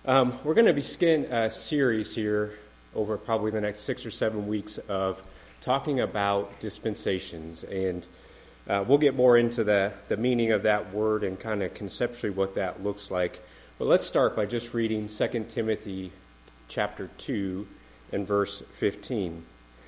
We're going to begin a series here over probably the next 6 or 7 weeks of talking about dispensations, and we'll get more into the meaning of that word and kind of conceptually what that looks like. But let's start by just reading 2 Timothy chapter 2 and verse 15.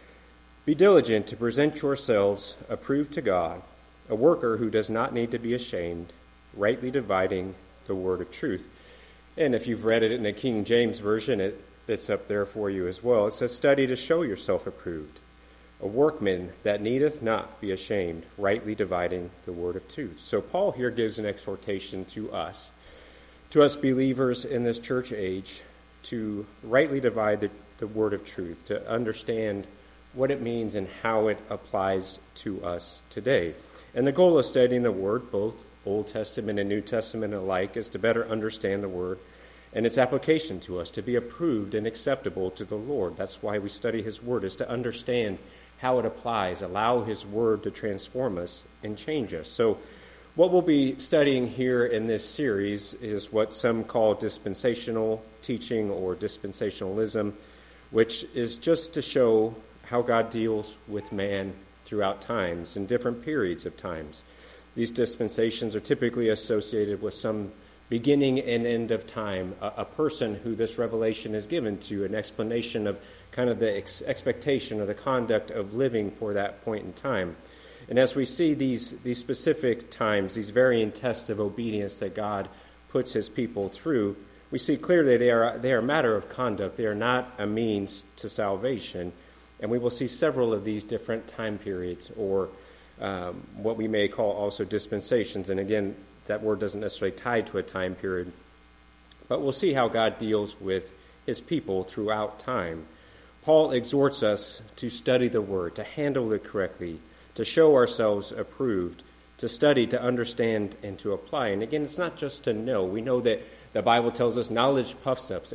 Be diligent to present yourselves approved to God, a worker who does not need to be ashamed, rightly dividing the word of truth. And if you've read it in the King James Version, it's up there for you as well. It says, study to show yourself approved, a workman that needeth not be ashamed, rightly dividing the word of truth. So Paul here gives an exhortation to us believers in this church age, to rightly divide the word of truth, to understand what it means and how it applies to us today. And the goal of studying the word, both Old Testament and New Testament alike, is to better understand the word and its application to us, to be approved and acceptable to the Lord. That's why we study his word, is to understand how it applies, allow his word to transform us and change us. So what we'll be studying here in this series is what some call dispensational teaching or dispensationalism, which is just to show how God deals with man throughout times and different periods of times. These dispensations are typically associated with some beginning and end of time, a person who this revelation is given to, an explanation of kind of the expectation or the conduct of living for that point in time. And as we see these specific times, these varying tests of obedience that God puts his people through, we see clearly they are a matter of conduct. They are not a means to salvation. And we will see several of these different time periods, or what we may call also dispensations. And again, that word doesn't necessarily tie to a time period. But we'll see how God deals with his people throughout time. Paul exhorts us to study the word, to handle it correctly, to show ourselves approved, to study, to understand, and to apply. And again, it's not just to know. We know that the Bible tells us knowledge puffs up.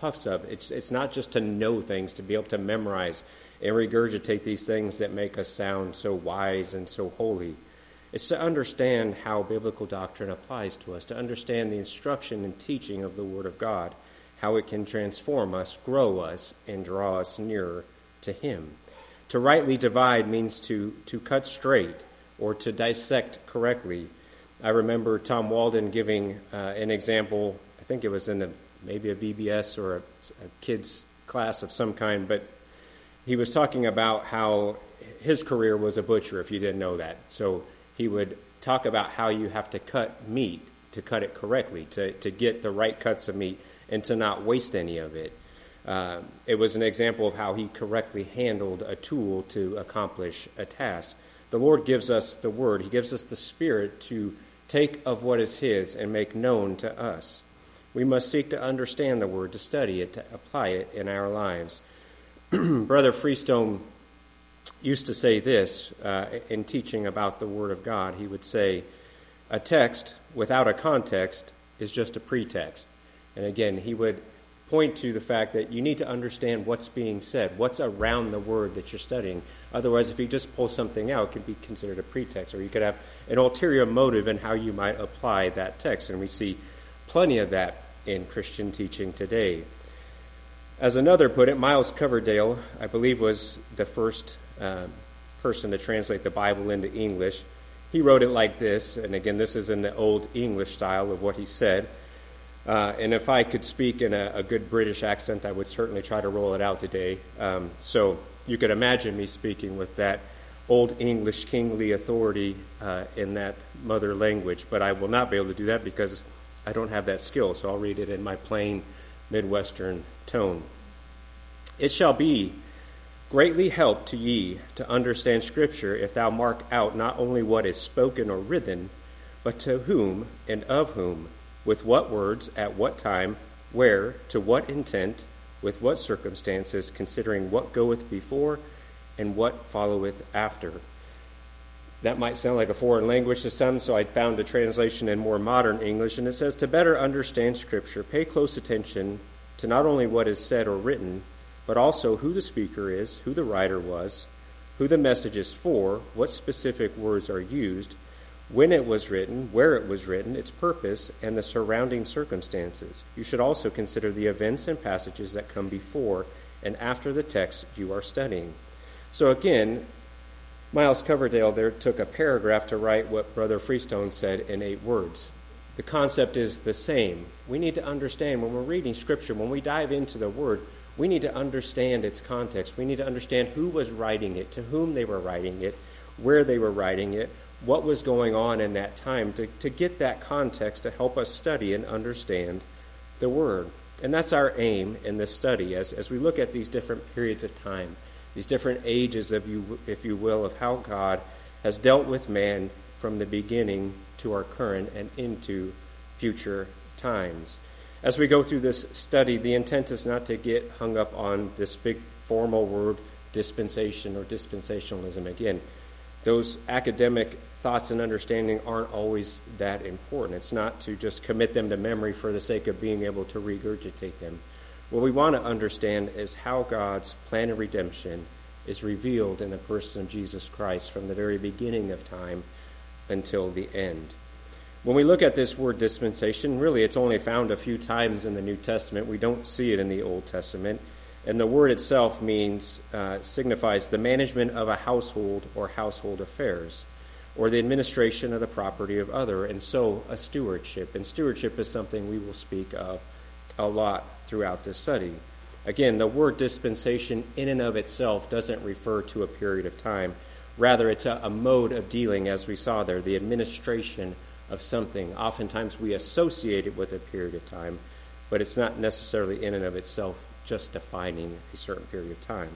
It's not just to know things, to be able to memorize and regurgitate these things that make us sound so wise and so holy. It's to understand how biblical doctrine applies to us, to understand the instruction and teaching of the Word of God, how it can transform us, grow us, and draw us nearer to him. To rightly divide means to cut straight or to dissect correctly. I remember Tom Walden giving an example. I think it was in maybe a VBS or a kids class of some kind, but he was talking about how his career was a butcher, if you didn't know that. So he would talk about how you have to cut meat to cut it correctly, to get the right cuts of meat and to not waste any of it. It was an example of how he correctly handled a tool to accomplish a task. The Lord gives us the Word. He gives us the Spirit to take of what is his and make known to us. We must seek to understand the Word, to study it, to apply it in our lives. Brother Freestone used to say this in teaching about the Word of God. He would say, a text without a context is just a pretext. And again, he would point to the fact that you need to understand what's being said, what's around the word that you're studying. Otherwise, if you just pull something out, it could be considered a pretext, or you could have an ulterior motive in how you might apply that text. And we see plenty of that in Christian teaching today. As another put it, Miles Coverdale, I believe, was the first person to translate the Bible into English. He wrote it like this, and again, this is in the old English style of what he said. And if I could speak in a good British accent, I would certainly try to roll it out today. So you could imagine me speaking with that old English kingly authority in that mother language, but I will not be able to do that because I don't have that skill, so I'll read it in my plain Midwestern tone. It shall be greatly help to ye to understand Scripture if thou mark out not only what is spoken or written, but to whom and of whom, with what words, at what time, where, to what intent, with what circumstances, considering what goeth before and what followeth after. That might sound like a foreign language to some, so I found a translation in more modern English, and it says, to better understand Scripture, pay close attention to not only what is said or written, but also who the speaker is, who the writer was, who the message is for, what specific words are used, when it was written, where it was written, its purpose, and the surrounding circumstances. You should also consider the events and passages that come before and after the text you are studying. So again, Miles Coverdale there took a paragraph to write what Brother Freestone said in 8 words. The concept is the same. We need to understand when we're reading Scripture, when we dive into the Word, we need to understand its context. We need to understand who was writing it, to whom they were writing it, where they were writing it, what was going on in that time, to get that context to help us study and understand the Word. And that's our aim in this study as we look at these different periods of time, these different ages, if you will, of how God has dealt with man from the beginning to our current and into future times. As we go through this study, the intent is not to get hung up on this big formal word, dispensation or dispensationalism. Again, those academic thoughts and understanding aren't always that important. It's not to just commit them to memory for the sake of being able to regurgitate them. What we want to understand is how God's plan of redemption is revealed in the person of Jesus Christ from the very beginning of time until the end. When we look at this word dispensation, really it's only found a few times in the New Testament. We don't see it in the Old Testament. And the word itself signifies the management of a household or household affairs, or the administration of the property of other, and so a stewardship. And stewardship is something we will speak of a lot throughout this study. Again, the word dispensation in and of itself doesn't refer to a period of time. Rather, it's a mode of dealing, as we saw there, the administration of something. Oftentimes we associate it with a period of time, but it's not necessarily in and of itself just defining a certain period of time.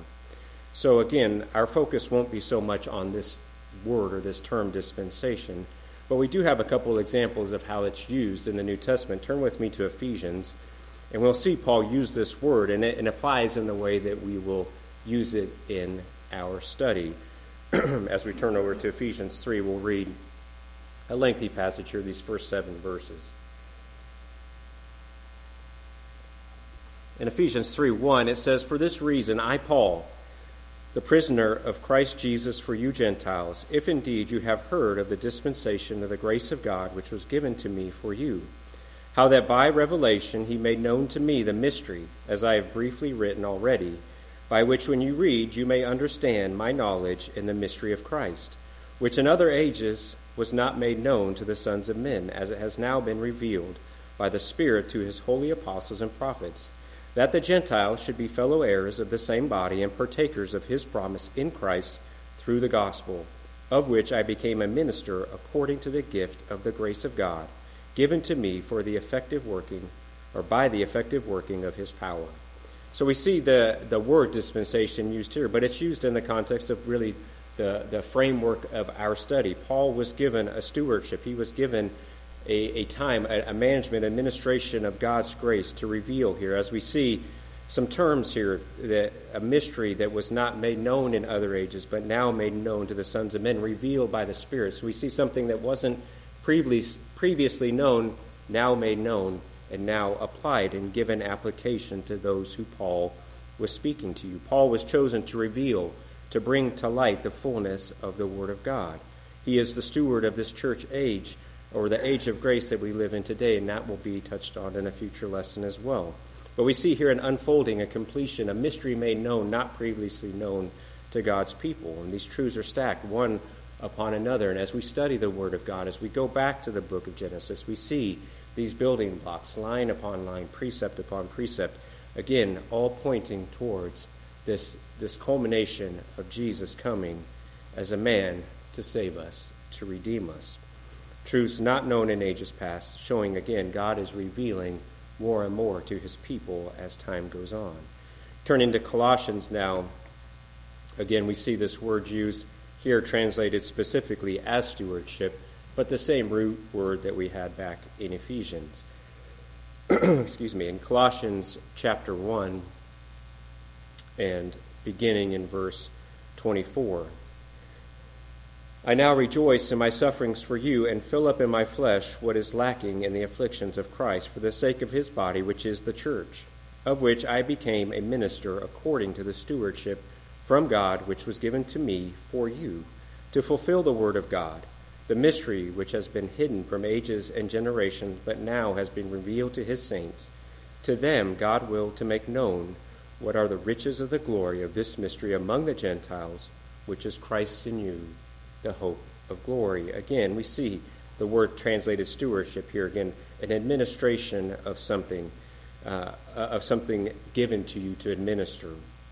So again, our focus won't be so much on this word or this term dispensation, but we do have a couple examples of how it's used in the New Testament. Turn with me to Ephesians, and we'll see Paul use this word, and it applies in the way that we will use it in our study. As we turn over to Ephesians 3, we'll read a lengthy passage here, these first 7 verses. In Ephesians 3:1, it says, "For this reason I, Paul, the prisoner of Christ Jesus for you Gentiles, if indeed you have heard of the dispensation of the grace of God which was given to me for you, how that by revelation he made known to me the mystery, as I have briefly written already, by which when you read you may understand my knowledge in the mystery of Christ, which in other ages was not made known to the sons of men, as it has now been revealed by the Spirit to his holy apostles and prophets, that the Gentiles should be fellow heirs of the same body and partakers of his promise in Christ through the gospel, of which I became a minister according to the gift of the grace of God, given to me for the effective working, or by the effective working of his power." So we see the word dispensation used here, but it's used in the context of really the framework of our study. Paul was given a stewardship. He was given a time, a management, administration of God's grace to reveal here. As we see some terms here, a mystery that was not made known in other ages, but now made known to the sons of men, revealed by the Spirit. So we see something that wasn't previously known, now made known, and now applied and given application to those who Paul was speaking to you. Paul was chosen to reveal, to bring to light the fullness of the Word of God. He is the steward of this church age, or the age of grace that we live in today, and that will be touched on in a future lesson as well. But we see here an unfolding, a completion, a mystery made known, not previously known to God's people. And these truths are stacked one upon another. And as we study the Word of God, as we go back to the book of Genesis, we see these building blocks, line upon line, precept upon precept, again, all pointing towards this culmination of Jesus coming as a man to save us, to redeem us. Truths not known in ages past, showing again God is revealing more and more to his people as time goes on. Turning to Colossians now, again we see this word used here translated specifically as stewardship, but the same root word that we had back in Ephesians. In Colossians chapter 1 and beginning in verse 24. "I now rejoice in my sufferings for you and fill up in my flesh what is lacking in the afflictions of Christ for the sake of his body, which is the church, of which I became a minister according to the stewardship from God which was given to me for you, to fulfill the word of God, the mystery which has been hidden from ages and generations, but now has been revealed to his saints. To them God willed to make known what are the riches of the glory of this mystery among the Gentiles, which is Christ in you, the hope of glory. Again, we see the word translated stewardship here. Again, an administration of something given to you to administer.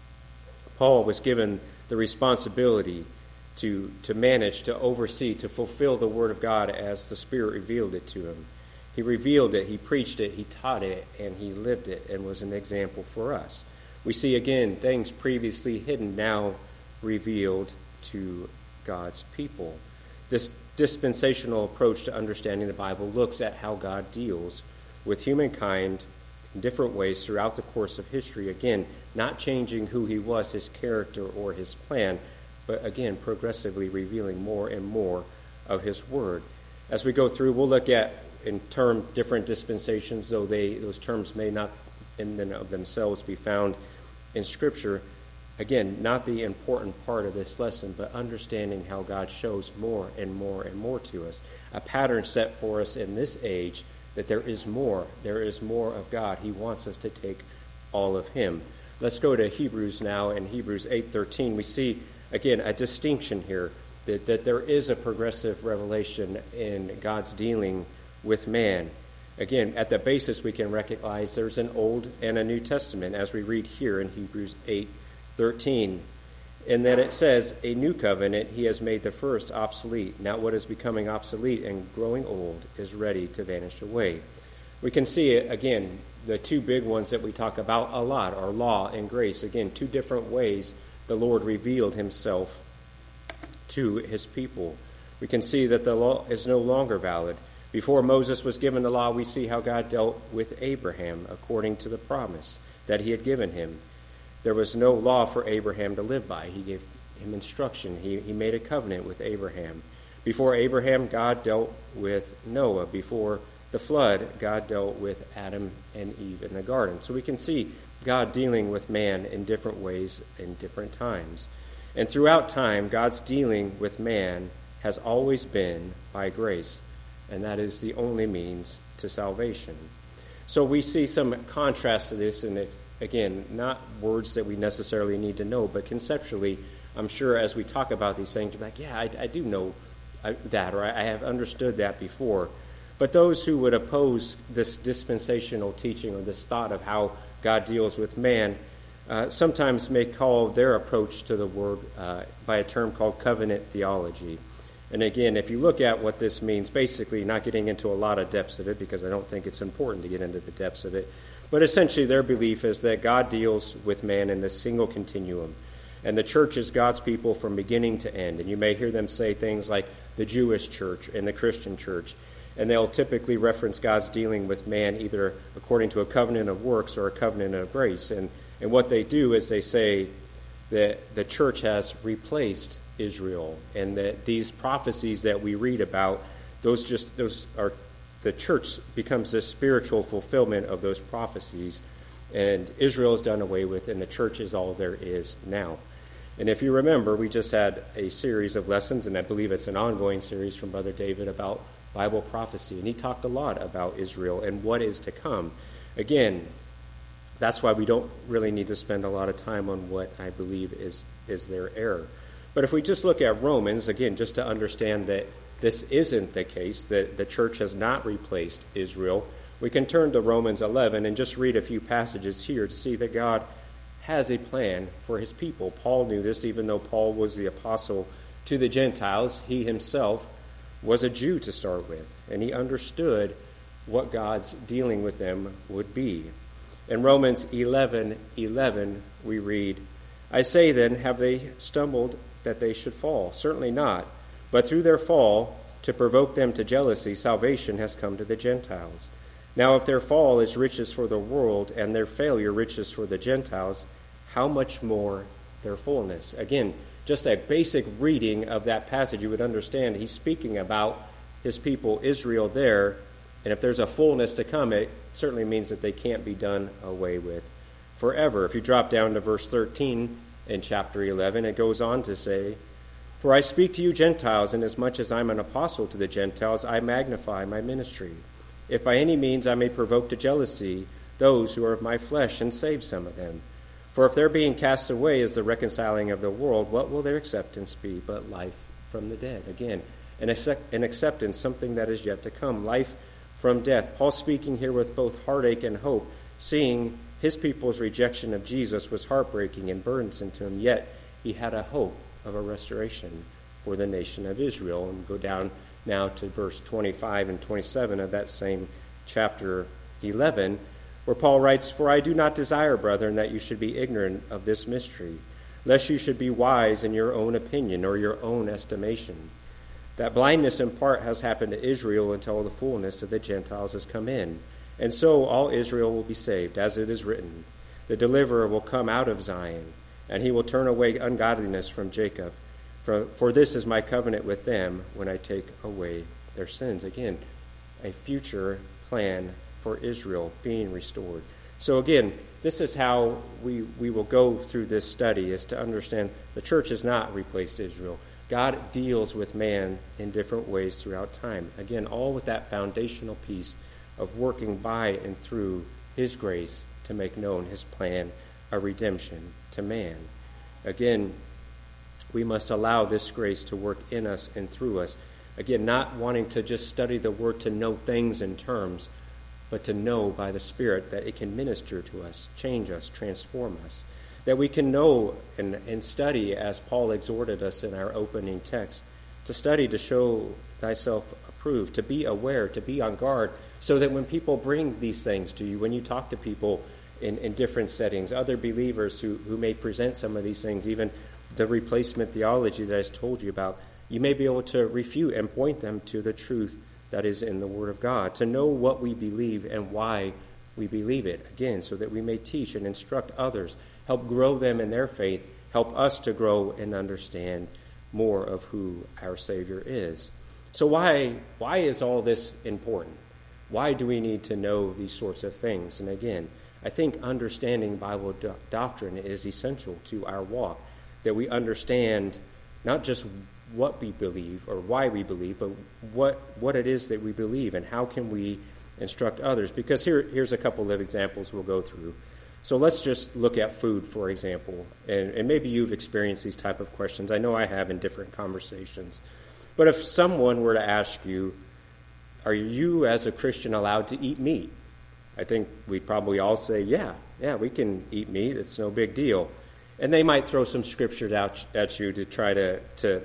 Paul was given the responsibility to manage, to oversee, to fulfill the Word of God as the Spirit revealed it to him. He revealed it, he preached it, he taught it, and he lived it, and was an example for us. We see again things previously hidden now revealed to God's people. This dispensational approach to understanding the Bible looks at how God deals with humankind in different ways throughout the course of history. Again, not changing who he was, his character, or his plan, but again, progressively revealing more and more of his word. As we go through, we'll look at, in term, different dispensations, though those terms may not in and of themselves be found in Scripture. Again, not the important part of this lesson, but understanding how God shows more and more and more to us. A pattern set for us in this age that there is more. There is more of God. He wants us to take all of him. Let's go to Hebrews now. In Hebrews 8:13, we see, again, a distinction here, that there is a progressive revelation in God's dealing with man. Again, at the basis we can recognize there's an Old and a New Testament, as we read here in Hebrews 8:13, in that it says, a new covenant he has made the first obsolete. Now what is becoming obsolete and growing old is ready to vanish away. We can see it, again, the two big ones that we talk about a lot are law and grace. Again, two different ways the Lord revealed himself to his people. We can see that the law is no longer valid. Before Moses was given the law, we see how God dealt with Abraham according to the promise that he had given him. There was no law for Abraham to live by. He gave him instruction. He made a covenant with Abraham. Before Abraham, God dealt with Noah. Before the flood, God dealt with Adam and Eve in the garden. So we can see God dealing with man in different ways in different times. And throughout time, God's dealing with man has always been by grace, and that is the only means to salvation. So we see some contrast to this, and again, not words that we necessarily need to know, but conceptually, I'm sure as we talk about these things, you're like, yeah, I do know that, or I have understood that before. But those who would oppose this dispensational teaching or this thought of how God deals with man sometimes may call their approach to the word by a term called covenant theology. And again, if you look at what this means, basically not getting into a lot of depths of it, because I don't think it's important to get into the depths of it, but essentially their belief is that God deals with man in this single continuum. And the church is God's people from beginning to end. And you may hear them say things like the Jewish church and the Christian church. And they'll typically reference God's dealing with man either according to a covenant of works or a covenant of grace. And what they do is they say that the church has replaced Israel, and that these prophecies that we read about, those are the church becomes this spiritual fulfillment of those prophecies, and Israel is done away with, and the church is all there is now. And if you remember, we just had a series of lessons, and I believe it's an ongoing series from Brother David about Bible prophecy, and he talked a lot about Israel and what is to come. Again, that's why we don't really need to spend a lot of time on what I believe is their error. But if we just look at Romans, again, just to understand that this isn't the case, that the church has not replaced Israel, we can turn to Romans 11 and just read a few passages here to see that God has a plan for his people. Paul knew this, even though Paul was the apostle to the Gentiles. He himself was a Jew to start with, and he understood what God's dealing with them would be. In Romans 11:11, we read, I say then, have they stumbled that they should fall? Certainly not. But through their fall, to provoke them to jealousy, salvation has come to the Gentiles. Now if their fall is riches for the world, and their failure riches for the Gentiles, how much more their fullness? Again, just a basic reading of that passage, you would understand he's speaking about his people Israel there, and if there's a fullness to come, it certainly means that they can't be done away with forever. If you drop down to verse 13 in chapter 11, it goes on to say, For I speak to you Gentiles, inasmuch as I am an apostle to the Gentiles, I magnify my ministry. If by any means I may provoke to jealousy those who are of my flesh and save some of them. For if their being cast away is the reconciling of the world, what will their acceptance be but life from the dead? Again, an acceptance, something that is yet to come, life from death. Paul speaking here with both heartache and hope, seeing his people's rejection of Jesus was heartbreaking and burdensome to him, yet he had a hope of a restoration for the nation of Israel. And go down now to verse 25 and 27 of that same chapter 11, where Paul writes, For I do not desire, brethren, that you should be ignorant of this mystery, lest you should be wise in your own opinion or your own estimation. That blindness in part has happened to Israel until the fullness of the Gentiles has come in. And so all Israel will be saved, as it is written, The deliverer will come out of Zion, and he will turn away ungodliness from Jacob. For this is my covenant with them when I take away their sins. Again, a future plan for Israel being restored. So again, this is how we will go through this study, is to understand the church has not replaced Israel. God deals with man in different ways throughout time. Again, all with that foundational piece of working by and through his grace to make known his plan of redemption to man. Again, we must allow this grace to work in us and through us. Again, not wanting to just study the word to know things in terms, but to know by the Spirit that it can minister to us, change us, transform us. That we can know and study, as Paul exhorted us in our opening text, to study to show thyself approved, to be aware, to be on guard, so that when people bring these things to you, when you talk to people in different settings, other believers who may present some of these things, even the replacement theology that I told you about, you may be able to refute and point them to the truth that is in the Word of God, to know what we believe and why we believe it, again, so that we may teach and instruct others, help grow them in their faith, help us to grow and understand more of who our Savior is. So why is all this important? Why do we need to know these sorts of things? And again, I think understanding Bible doctrine is essential to our walk, that we understand not just what we believe or why we believe, but what it is that we believe and how can we instruct others. Because here's a couple of examples we'll go through. So let's just look at food, for example, and maybe you've experienced these type of questions. I know I have in different conversations. But if someone were to ask you, are you as a Christian allowed to eat meat? I think we'd probably all say, yeah, we can eat meat. It's no big deal. And they might throw some scriptures out at you to try to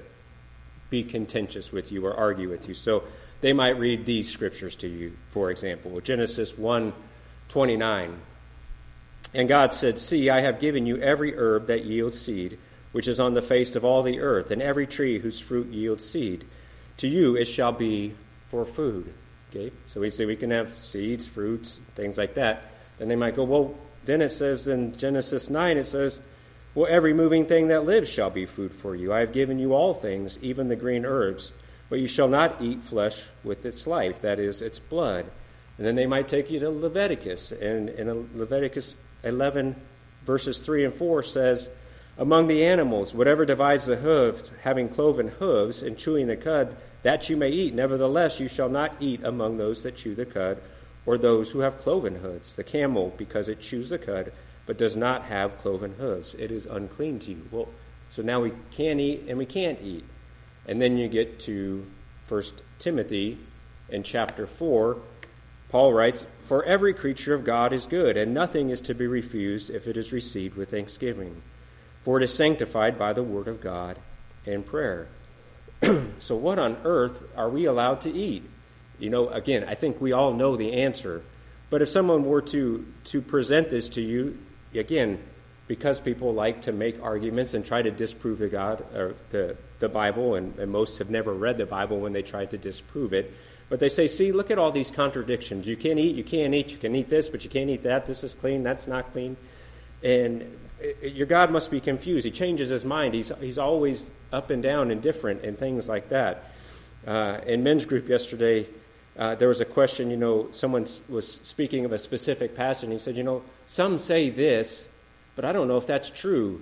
be contentious with you or argue with you. So they might read these scriptures to you, for example, Genesis 1:29. And God said, See, I have given you every herb that yields seed, which is on the face of all the earth, and every tree whose fruit yields seed. To you it shall be for food. Okay, so we say we can have seeds, fruits, things like that. Then they might go, well, then it says in Genesis 9, it says, well, every moving thing that lives shall be food for you. I have given you all things, even the green herbs, but you shall not eat flesh with its life, that is, its blood. And then they might take you to Leviticus, and in Leviticus 11, verses 3 and 4 says, Among the animals, whatever divides the hooves, having cloven hooves, and chewing the cud, that you may eat. Nevertheless, you shall not eat among those that chew the cud, or those who have cloven hooves. The camel, because it chews the cud, but does not have cloven hooves. It is unclean to you. Well, so now we can eat and we can't eat. And then you get to 1 Timothy in chapter 4. Paul writes, For every creature of God is good, and nothing is to be refused if it is received with thanksgiving. For it is sanctified by the word of God and prayer. So what on earth are we allowed to eat? You know, again, I think we all know the answer. But if someone were to present this to you, again, because people like to make arguments and try to disprove the Bible, and most have never read the Bible when they try to disprove it, but they say, see, look at all these contradictions. You can eat, you can't eat, you can eat this, but you can't eat that. This is clean, that's not clean. And your God must be confused. He changes his mind. He's always up and down and different and things like that. In men's group yesterday, there was a question, someone was speaking of a specific passage, and he said, some say this, but I don't know if that's true.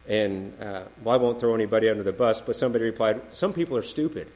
And, well, I won't throw anybody under the bus, but somebody replied, some people are stupid.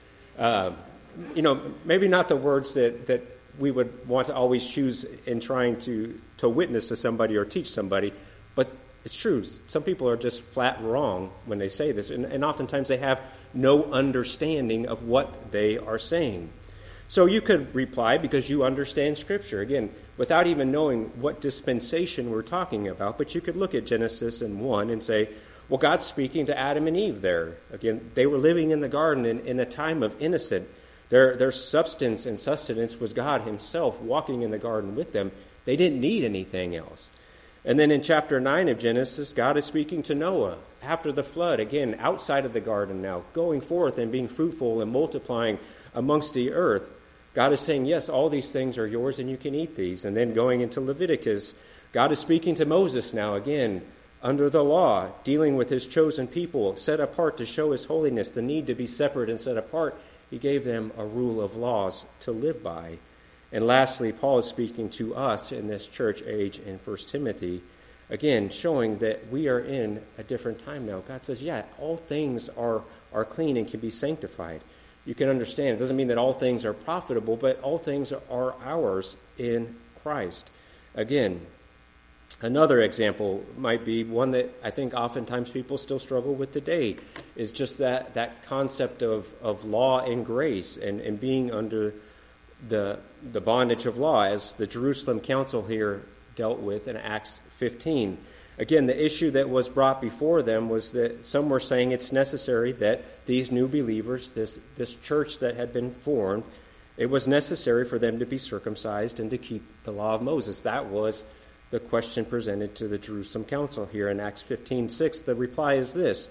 Maybe not the words that we would want to always choose in trying to witness to somebody or teach somebody, but it's true. Some people are just flat wrong when they say this, and oftentimes they have no understanding of what they are saying. So you could reply because you understand Scripture, again, without even knowing what dispensation we're talking about, but you could look at Genesis 1 and say, well, God's speaking to Adam and Eve there. Again, they were living in the garden in a time of innocence. Their substance and sustenance was God himself walking in the garden with them. They didn't need anything else. And then in chapter 9 of Genesis, God is speaking to Noah after the flood, again, outside of the garden now, going forth and being fruitful and multiplying amongst the earth. God is saying, yes, all these things are yours and you can eat these. And then going into Leviticus, God is speaking to Moses now, again, under the law, dealing with his chosen people, set apart to show his holiness, the need to be separate and set apart. He gave them a rule of laws to live by. And lastly, Paul is speaking to us in this church age in 1 Timothy, again, showing that we are in a different time now. God says, yeah, all things are clean and can be sanctified. You can understand, it doesn't mean that all things are profitable, but all things are ours in Christ. Again, another example might be one that I think oftentimes people still struggle with today, is just that concept of law and grace and being under the bondage of law, as the Jerusalem Council here dealt with in Acts 15. Again, the issue that was brought before them was that some were saying it's necessary that these new believers, this church that had been formed, it was necessary for them to be circumcised and to keep the law of Moses. That was the question presented to the Jerusalem Council here in Acts 15:6. The reply is this: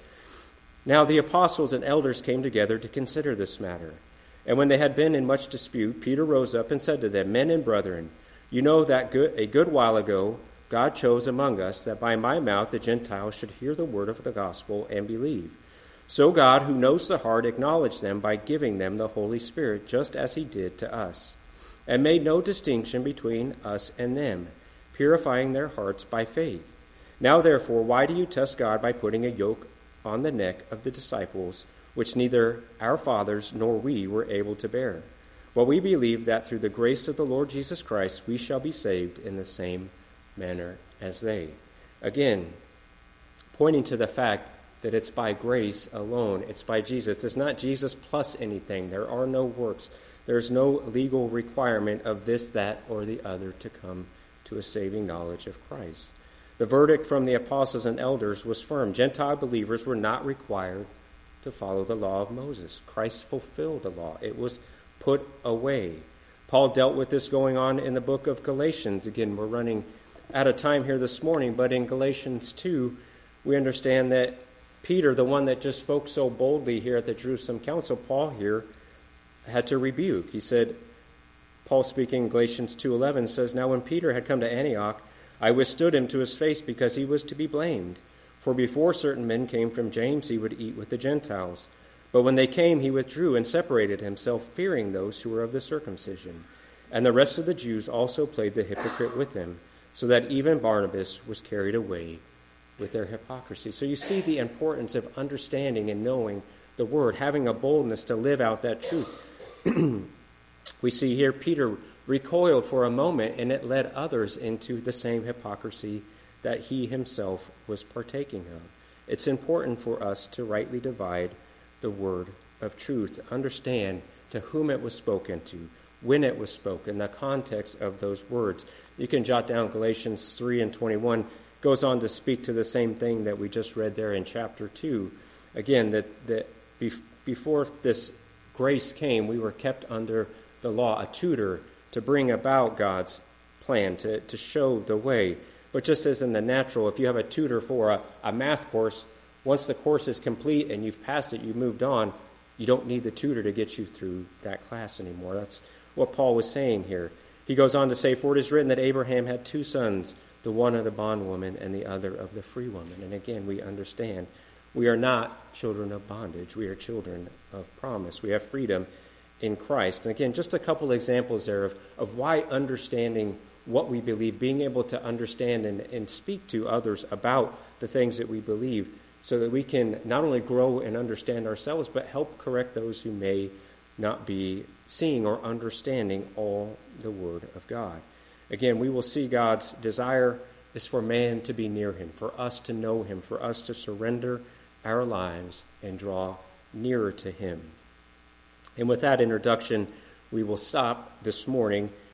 Now the apostles and elders came together to consider this matter. And when they had been in much dispute, Peter rose up and said to them, Men and brethren, you know that a good while ago God chose among us that by my mouth the Gentiles should hear the word of the gospel and believe. So God, who knows the heart, acknowledged them by giving them the Holy Spirit, just as he did to us, and made no distinction between us and them, purifying their hearts by faith. Now therefore, why do you test God by putting a yoke on the neck of the disciples, which neither our fathers nor we were able to bear? Well, we believe that through the grace of the Lord Jesus Christ we shall be saved in the same manner as they. Again, pointing to the fact that it's by grace alone. It's by Jesus. It's not Jesus plus anything. There are no works. There's no legal requirement of this, that, or the other to come to a saving knowledge of Christ. The verdict from the apostles and elders was firm. Gentile believers were not required to follow the law of Moses. Christ fulfilled the law. It was put away. Paul dealt with this going on in the book of Galatians. Again, we're running out of time here this morning, but in Galatians 2, we understand that Peter, the one that just spoke so boldly here at the Jerusalem Council, Paul here had to rebuke. He said, Paul speaking in Galatians 2:11 says, Now when Peter had come to Antioch, I withstood him to his face because he was to be blamed. For before certain men came from James, he would eat with the Gentiles. But when they came, he withdrew and separated himself, fearing those who were of the circumcision. And the rest of the Jews also played the hypocrite with him, so that even Barnabas was carried away with their hypocrisy. So you see the importance of understanding and knowing the word, having a boldness to live out that truth. We see here Peter recoiled for a moment, and it led others into the same hypocrisy that he himself was partaking of. It's important for us to rightly divide the word of truth, to understand to whom it was spoken to, when it was spoken, the context of those words. You can jot down Galatians 3:21, goes on to speak to the same thing that we just read there in chapter 2. Again, that before this grace came, we were kept under the law, a tutor to bring about God's plan, to show the way. But just as in the natural, if you have a tutor for a math course, once the course is complete and you've passed it, you've moved on, you don't need the tutor to get you through that class anymore. That's what Paul was saying here. He goes on to say, For it is written that Abraham had two sons, the one of the bondwoman and the other of the free woman. And again, we understand we are not children of bondage. We are children of promise. We have freedom in Christ. And again, just a couple examples there of why understanding what we believe, being able to understand and speak to others about the things that we believe, so that we can not only grow and understand ourselves, but help correct those who may not be seeing or understanding all the Word of God. Again, we will see God's desire is for man to be near him, for us to know him, for us to surrender our lives and draw nearer to him. And with that introduction, we will stop this morning